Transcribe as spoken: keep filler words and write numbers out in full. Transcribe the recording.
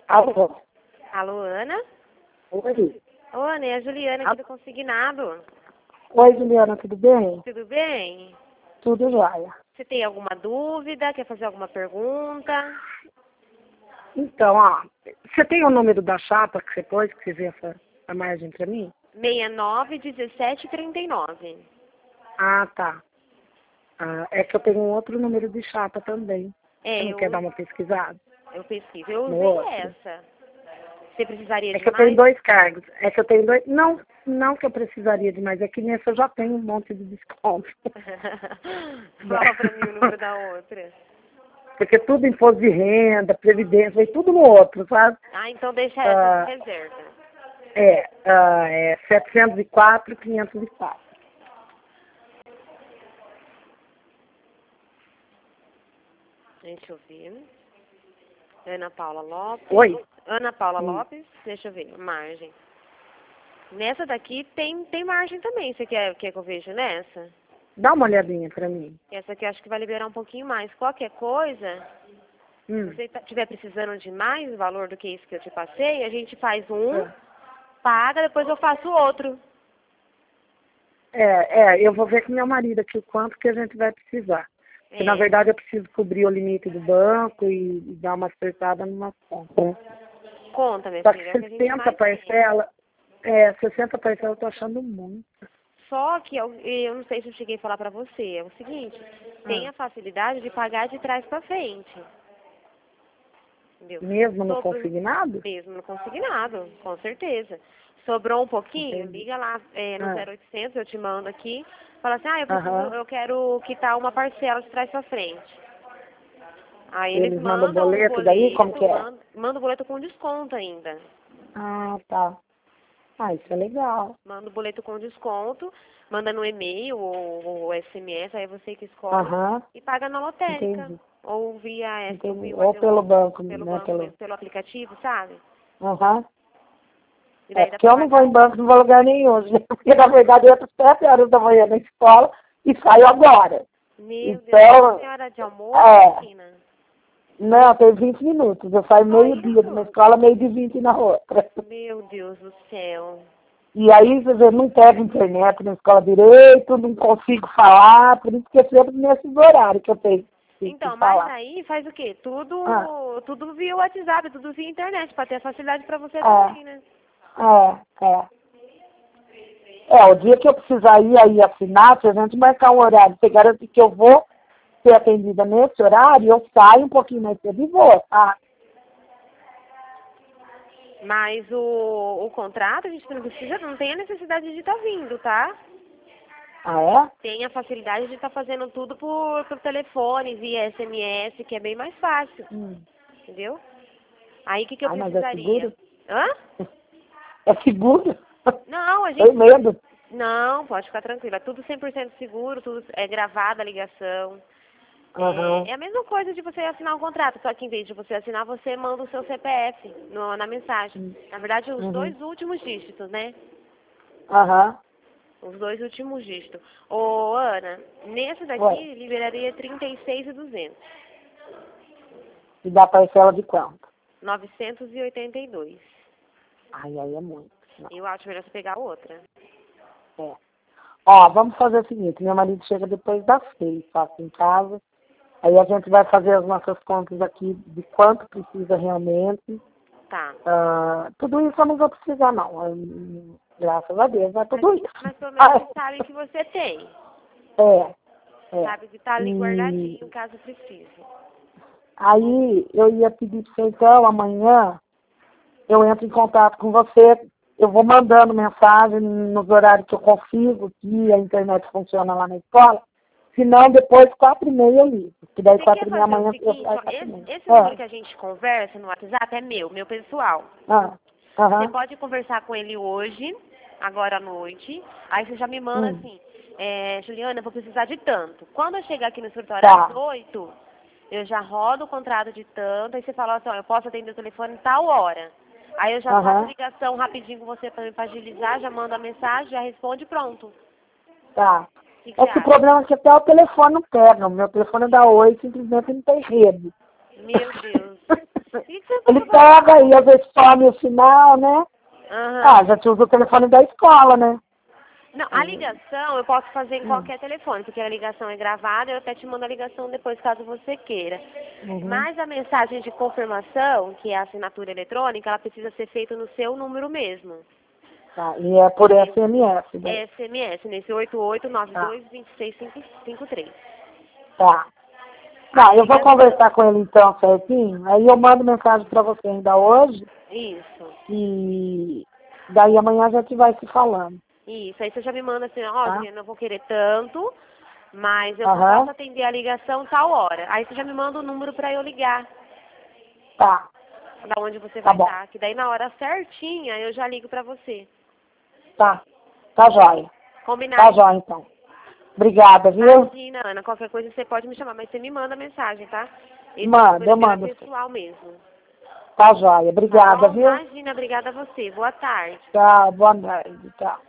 Alô? Alô, Ana? Oi. Ô, Ana, é a Juliana aqui do Consignado. Oi, Juliana, tudo bem? Tudo bem? Tudo jóia. Você tem alguma dúvida? Quer fazer alguma pergunta? Então, ó, você tem o número da chapa que você pôs, que você vê essa a margem pra mim? seis nove um sete três nove. Ah, tá. Ah, é que eu tenho um outro número de chapa também. É, Você não eu, quer dar uma pesquisada? eu pesquiso. Eu No usei outro? essa. Você precisaria É de que eu tenho mais? dois cargos. É que eu tenho dois... Não, não que eu precisaria de mais. É que nessa eu já tenho um monte de desconto. Fala pra mim o número da outra. Porque tudo imposto de renda, previdência, vai tudo no outro, sabe? Ah, então deixa essa Ah, de reserva. é, ah, é setecentos e quatro, quinhentos e quatro. Deixa eu ver. Ana Paula Lopes. Oi? Ana Paula Hum. Lopes, deixa eu ver, margem. Nessa daqui tem, tem margem também. Você quer, quer que eu veja nessa? Dá uma olhadinha pra mim. Essa aqui eu acho que vai liberar um pouquinho mais. Qualquer coisa, Hum. se você estiver precisando de mais valor do que isso que eu te passei, a gente faz um, É. paga, depois eu faço outro. É, é, eu vou ver com meu marido aqui o quanto que a gente vai precisar. Porque, na É, verdade, eu preciso cobrir o limite do banco e, e dar uma acertada numa conta. Né? conta, minha Só que filha, é o que a gente sessenta mais tem. parcelas, é, sessenta parcelas eu tô achando muito. Só que eu, eu não sei se eu cheguei a falar pra você, é o seguinte, tem Ah, a facilidade de pagar de trás pra frente. Entendeu? mesmo no Sobre, consignado? mesmo no consignado, com certeza. Sobrou um pouquinho, Entendi. liga lá é, no Ah, zero oitocentos, eu te mando aqui. Fala assim, ah, eu preciso, aham. eu quero quitar uma parcela de trás pra frente. Aí eles Eles mandam mandam o boleto daí? Como boleto, que é? mandam, mandam o boleto com desconto ainda. Ah, tá. Ah, isso é legal. Manda o boleto com desconto, manda no e-mail ou, ou S M S, aí você que escolhe, Aham, e paga na lotérica. entendi. Ou via, S- ou Entendi. via Ou pelo banco, pelo né? banco Pelo... mesmo, pelo aplicativo, sabe? Aham. E É, daí dá porque pra eu não vou pagar. em banco, não vou em lugar nenhum, né? Porque, na verdade, eu entro às sete horas da manhã na escola e saio agora. Meu Deus, Então, tem hora de almoço, é, menina? não, tem vinte minutos. Eu saio Só meio-dia de uma isso? escola, meio de vinte na outra. Meu Deus do céu. E aí, você vê, não pego internet na escola direito, não consigo falar, por isso que é sempre nesses horários que eu tenho que, que Então, mas falar. aí faz o quê? Ah, Tudo, tudo via WhatsApp, tudo via internet, pra ter facilidade pra você também, é, né? é, é. É, o dia que eu precisar ir aí assinar, se a gente marcar um horário, você garante que eu vou ser atendida nesse horário, eu saio um pouquinho mais cedo e vou, tá? Mas o, o contrato, a gente não precisa, não tem a necessidade de estar vindo, tá? Ah, é? Tem a facilidade de estar fazendo tudo por, por telefone, via S M S, que é bem mais fácil, Hum. entendeu? Aí o que, que eu Ah, mas é precisaria? seguro? Hã? É seguro? Não, a Tenho gente... medo. Não, pode ficar tranquila. É tudo cem por cento seguro, tudo é gravada a ligação. Aham. É, é a mesma coisa de você assinar um contrato, só que em vez de você assinar, você manda o seu C P F no- na mensagem. Hum. Na verdade, os Uhum. dois últimos dígitos, né? Aham. Os dois últimos dígitos. Ô, Ana, nesse Ué, daqui, liberaria trinta e seis mil e duzentos. e dá parcela de quanto? novecentos e oitenta e dois. Ai, aí é muito. Não. Eu acho melhor você pegar outra. É. Ó, vamos fazer o seguinte, meu marido chega depois das seis, passa em casa. Aí a gente vai fazer as nossas contas aqui de quanto precisa realmente. Tá. Ah, tudo isso eu não vou precisar, não. Hum, Graças a Deus, mas Mas, tudo isso. mas pelo menos você sabe que você tem. É, é. Sabe que tá ali E guardadinho, caso precise. aí eu ia pedir para você, então, amanhã, eu entro em contato com você. Eu vou mandando mensagem nos horários que eu consigo, que a internet funciona lá na escola. Se não, depois, quatro e meia eu ligo. Que daí, Você quer quatro e meia fazer o amanhã, eu seguinte, saio ó, quatro e esse, meia. esse número Ah, que a gente conversa no WhatsApp é meu, meu pessoal. ah, Você aham, pode conversar com ele hoje, agora à noite. Aí você já me manda hum, assim, é, Juliana, eu vou precisar de tanto. Quando eu chegar aqui no escritório às tá, oito, eu já rodo o contrato de tanto, aí você fala assim, ó, eu posso atender o telefone tal hora. Aí eu já faço aham, ligação rapidinho com você para pra agilizar, já mando a mensagem, já responde e pronto. tá. O que, que É você que o acha? problema é que até o telefone não pega. O meu telefone é da Oi, simplesmente não tem rede. Meu Deus. E que você Ele pode pega e às vezes some o sinal, né? Aham. Ah, já te usa o telefone da escola, né? Não, a ligação eu posso fazer em Hum. qualquer telefone, porque a ligação é gravada, eu até te mando a ligação depois, caso você queira. Uhum. Mas a mensagem de confirmação, que é a assinatura eletrônica, ela precisa ser feita no seu número mesmo. Tá, e é por S M S, né? É S M S, nesse oito oito nove dois, dois seis cinco três. Tá. Não, eu vou conversar com ele então certinho, aí eu mando mensagem pra você ainda hoje, Isso, e daí amanhã a gente vai se falando, isso. Aí você já me manda assim, ó, tá? Juliana, eu não vou querer tanto, mas eu Aham. posso atender a ligação tal hora. Aí você já me manda o número pra eu ligar, Tá, da onde você tá vai bom. estar. Que daí na hora certinha eu já ligo pra você. Tá, tá jóia. Combinado? Tá jóia então. Obrigada, viu? Imagina, Ana, qualquer coisa você pode me chamar, mas você me manda mensagem, tá? Esse Manda, número eu meu é mando. pessoal mesmo. Tá jóia. Tá Obrigada, bom? viu? Imagina, obrigada a você. Boa tarde. Tchau, boa tarde. Tchau.